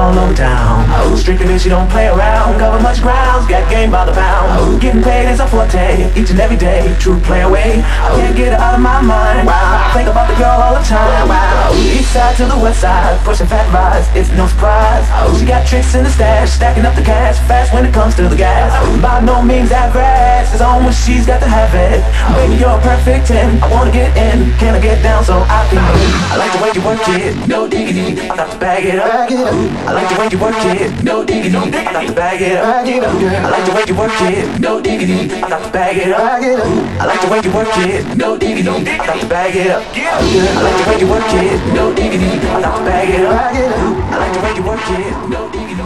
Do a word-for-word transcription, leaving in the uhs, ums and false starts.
all over town. Oh, strictly bitch, you don't play around. Cover much grounds, got game by the pound. Oh, getting paid is a forte, each and every day. True play away, I can't get her out of my mind. Wow, I think about the girl all the time. Wow, east side to the west side, pushing fat rides, it's no surprise. Oh, she got tricks in the stash, stacking up the cash, fast when it comes to the gas. By no means average, it's on when she's got to have it. Baby, you're a perfect ten, I wanna get in, can I get down so I can move? I like the way you work it, no diggity, I got to bag it up. I like the way you work it, no diggity, I got to bag it up. I like the way you work it, no diggity, I got to bag it up. I like the way you work it, no diggity, I got to bag it up. I like the way you work it, no diggity, I got to bag it up. I like the way you work it, no diggity.